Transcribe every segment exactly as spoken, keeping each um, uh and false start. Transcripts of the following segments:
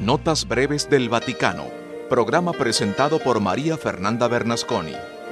Notas breves del Vaticano, programa presentado por María Fernanda Bernasconi.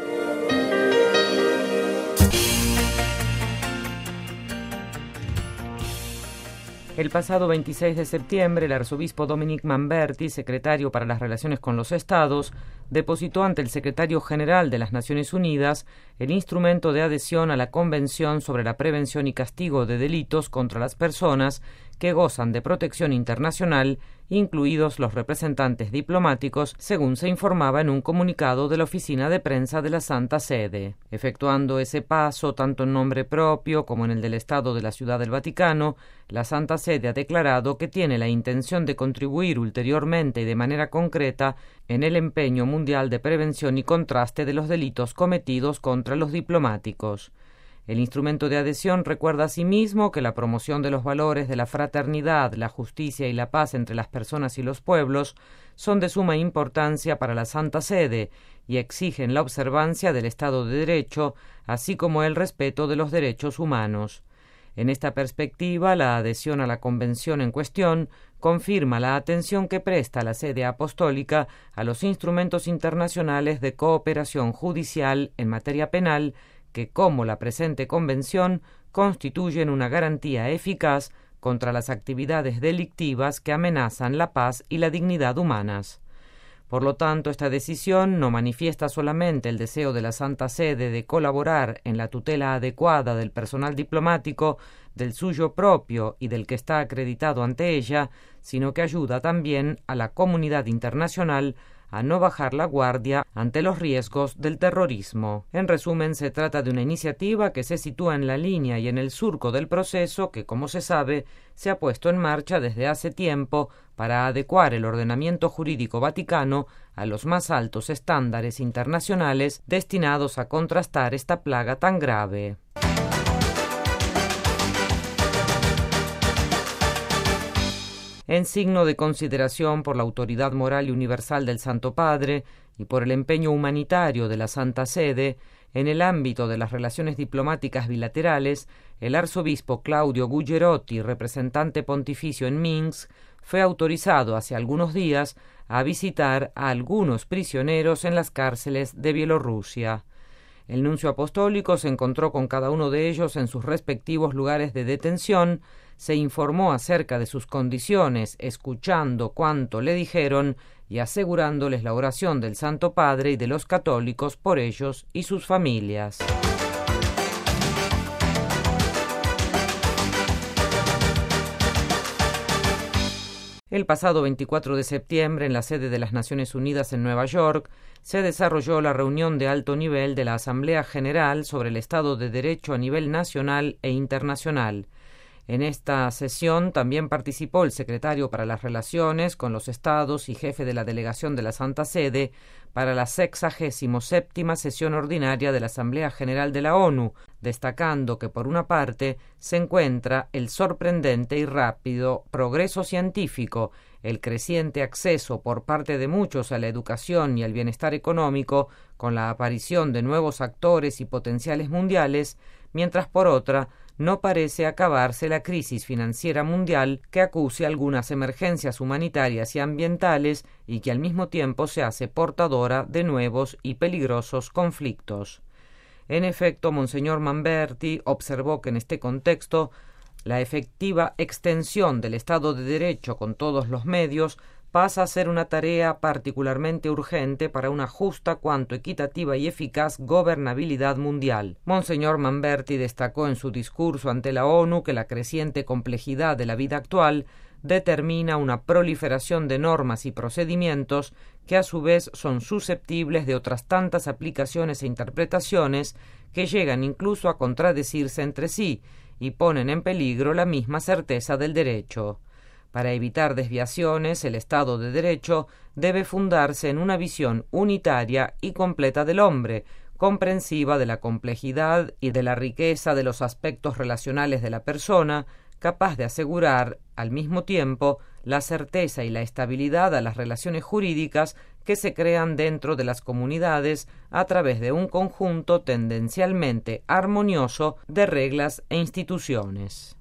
El pasado veintiséis de septiembre, el arzobispo Dominic Manberti, secretario para las Relaciones con los Estados, depositó ante el secretario general de las Naciones Unidas el instrumento de adhesión a la Convención sobre la Prevención y Castigo de Delitos contra las Personas que gozan de protección internacional, incluidos los representantes diplomáticos, según se informaba en un comunicado de la Oficina de Prensa de la Santa Sede. Efectuando ese paso, tanto en nombre propio como en el del Estado de la Ciudad del Vaticano, la Santa Sede ha declarado que tiene la intención de contribuir ulteriormente y de manera concreta en el empeño mundial de prevención y contraste de los delitos cometidos contra los diplomáticos. El instrumento de adhesión recuerda asimismo que la promoción de los valores de la fraternidad, la justicia y la paz entre las personas y los pueblos son de suma importancia para la Santa Sede y exigen la observancia del Estado de Derecho, así como el respeto de los derechos humanos. En esta perspectiva, la adhesión a la Convención en cuestión confirma la atención que presta la Sede Apostólica a los instrumentos internacionales de cooperación judicial en materia penal que, como la presente Convención, constituyen una garantía eficaz contra las actividades delictivas que amenazan la paz y la dignidad humanas. Por lo tanto, esta decisión no manifiesta solamente el deseo de la Santa Sede de colaborar en la tutela adecuada del personal diplomático, del suyo propio y del que está acreditado ante ella, sino que ayuda también a la comunidad internacional a no bajar la guardia ante los riesgos del terrorismo. En resumen, se trata de una iniciativa que se sitúa en la línea y en el surco del proceso que, como se sabe, se ha puesto en marcha desde hace tiempo para adecuar el ordenamiento jurídico vaticano a los más altos estándares internacionales destinados a contrastar esta plaga tan grave. En signo de consideración por la autoridad moral y universal del Santo Padre y por el empeño humanitario de la Santa Sede, en el ámbito de las relaciones diplomáticas bilaterales, el arzobispo Claudio Gugerotti, representante pontificio en Minsk, fue autorizado hace algunos días a visitar a algunos prisioneros en las cárceles de Bielorrusia. El nuncio apostólico se encontró con cada uno de ellos en sus respectivos lugares de detención, se informó acerca de sus condiciones, escuchando cuanto le dijeron y asegurándoles la oración del Santo Padre y de los católicos por ellos y sus familias. El pasado veinticuatro de septiembre, en la sede de las Naciones Unidas en Nueva York, se desarrolló la reunión de alto nivel de la Asamblea General sobre el Estado de Derecho a nivel nacional e internacional. En esta sesión también participó el secretario para las Relaciones con los Estados y jefe de la delegación de la Santa Sede para la sexagésimo séptima sesión ordinaria de la Asamblea General de la ONU, destacando que por una parte se encuentra el sorprendente y rápido progreso científico, el creciente acceso por parte de muchos a la educación y al bienestar económico, con la aparición de nuevos actores y potenciales mundiales, mientras por otra no parece acabarse la crisis financiera mundial que acuse algunas emergencias humanitarias y ambientales y que al mismo tiempo se hace portadora de nuevos y peligrosos conflictos. En efecto, Monseñor Manberti observó que en este contexto la efectiva extensión del Estado de Derecho con todos los medios pasa a ser una tarea particularmente urgente para una justa cuanto equitativa y eficaz gobernabilidad mundial. Monseñor Manberti destacó en su discurso ante la ONU que la creciente complejidad de la vida actual determina una proliferación de normas y procedimientos que a su vez son susceptibles de otras tantas aplicaciones e interpretaciones que llegan incluso a contradecirse entre sí y ponen en peligro la misma certeza del derecho. Para evitar desviaciones, el Estado de Derecho debe fundarse en una visión unitaria y completa del hombre, comprensiva de la complejidad y de la riqueza de los aspectos relacionales de la persona, capaz de asegurar, al mismo tiempo, la certeza y la estabilidad a las relaciones jurídicas que se crean dentro de las comunidades a través de un conjunto tendencialmente armonioso de reglas e instituciones.